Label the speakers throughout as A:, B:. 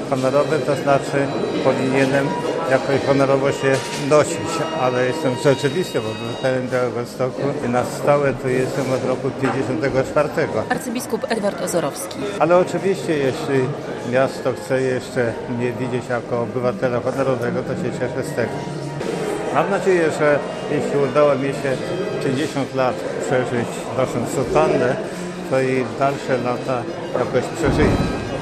A: honorowy, to znaczy powinienem jakoś honorowo się nosić, ale jestem rzeczywiście obywatelem Białegostoku i na stałe tu jestem od roku 54.
B: Arcybiskup Edward Ozorowski.
A: Ale oczywiście, jeśli miasto chce jeszcze mnie widzieć jako obywatela honorowego, to się cieszę z tego. Mam nadzieję, że jeśli udało mi się 50 lat przeżyć nosząc sutannę, to i dalsze lata jakoś przeżyję.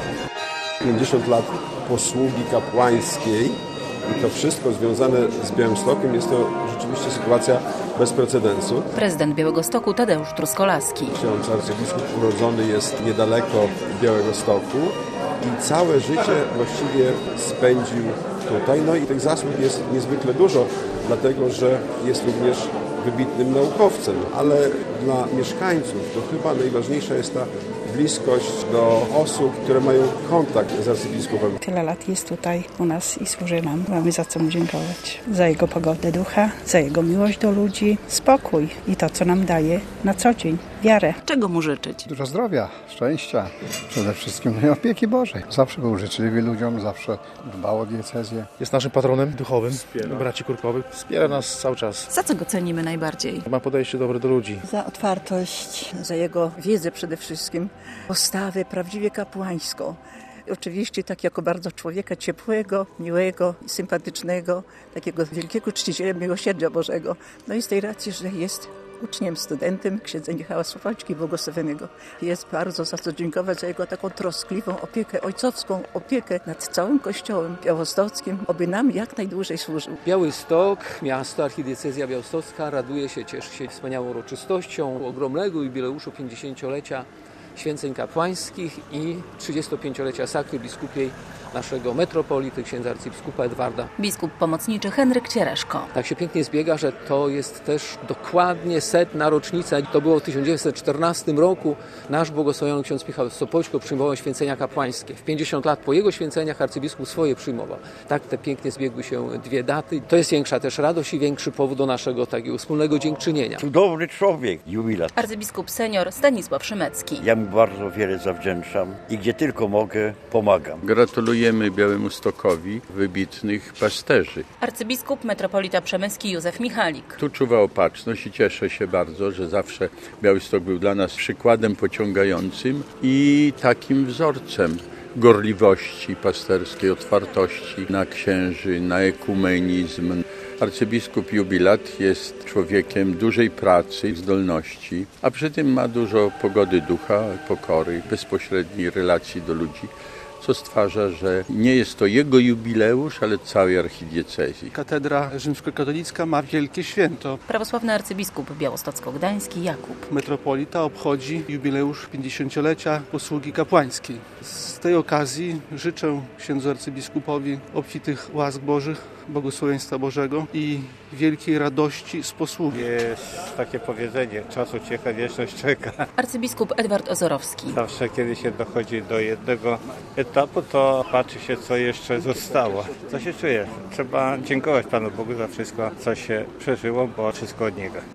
C: 50 lat posługi kapłańskiej i to wszystko związane z Białymstokiem jest to rzeczywiście sytuacja bez precedensu.
B: Prezydent Białegostoku Tadeusz Truskolaski.
C: Ksiądz arcybiskup urodzony jest niedaleko Białegostoku i całe życie właściwie spędził tutaj. No i tych zasług jest niezwykle dużo, dlatego że jest również wybitnym naukowcem, ale dla mieszkańców to chyba najważniejsza jest ta bliskość do osób, które mają kontakt z arcybiskupem.
D: Tyle lat jest tutaj u nas i służy nam. Mamy za co mu dziękować. Za jego pogodę ducha, za jego miłość do ludzi, spokój i to, co nam daje na co dzień, wiarę.
B: Czego mu życzyć?
E: Dużo zdrowia, szczęścia, przede wszystkim i opieki Bożej. Zawsze był życzliwy ludziom, zawsze dbał o diecezję.
F: Jest naszym patronem duchowym, braci Kurkowych. Wspiera nas cały czas.
B: Za co go cenimy najbardziej?
F: Ma podejście dobre do ludzi.
G: Za otwartość, za jego wiedzę przede wszystkim, postawę prawdziwie kapłańską. Oczywiście tak jako bardzo człowieka ciepłego, miłego, sympatycznego, takiego wielkiego czciciela miłosierdzia Bożego. No i z tej racji, że jest uczniem, studentem księdza Michała Słowaczki błogosławionego. Jest bardzo za co dziękować za jego taką troskliwą opiekę, ojcowską opiekę nad całym Kościołem białostockim, oby nam jak najdłużej służył.
H: Białystok, miasto, archidiecezja białostocka raduje się, cieszy się wspaniałą uroczystością ogromnego jubileuszu 50-lecia święceń kapłańskich i 35-lecia sakry biskupiej naszego metropolity, księdza arcybiskupa Edwarda.
B: Biskup pomocniczy Henryk Ciereszko.
H: Tak się pięknie zbiega, że to jest też dokładnie 100. rocznica. To było w 1914 roku. Nasz błogosławiony ksiądz Michał Sopoćko przyjmował święcenia kapłańskie. W 50 lat po jego święceniach arcybiskup swoje przyjmował. Tak te pięknie zbiegły się dwie daty. To jest większa też radość i większy powód do naszego takiego wspólnego dziękczynienia.
I: Cudowny człowiek, jubilat.
B: Arcybiskup senior Stanisław Szymecki.
I: Ja mu bardzo wiele zawdzięczam i gdzie tylko mogę, pomagam.
J: Gratulujemy Białystokowi wybitnych pasterzy.
B: Arcybiskup metropolita przemyski Józef Michalik.
J: Tu czuwa opatrzność i cieszę się bardzo, że zawsze Białystok był dla nas przykładem pociągającym i takim wzorcem gorliwości pasterskiej, otwartości na księży, na ekumenizm. Arcybiskup jubilat jest człowiekiem dużej pracy, zdolności, a przy tym ma dużo pogody ducha, pokory, bezpośredniej relacji do ludzi, co stwarza, że nie jest to jego jubileusz, ale całej archidiecezji.
K: Katedra rzymskokatolicka ma wielkie święto.
B: Prawosławny arcybiskup białostocko-gdański Jakub.
K: Metropolita obchodzi jubileusz 50-lecia posługi kapłańskiej. Z tej okazji życzę księdzu arcybiskupowi obfitych łask Bożych, błogosławieństwa Bożego i wielkiej radości z posługi.
A: Jest takie powiedzenie, czas ucieka, wieczność czeka.
B: Arcybiskup Edward Ozorowski.
A: Zawsze, kiedy się dochodzi do jednego etapu, to patrzy się, co jeszcze zostało. Co się czuje? Trzeba dziękować Panu Bogu za wszystko, co się przeżyło, bo wszystko od Niego.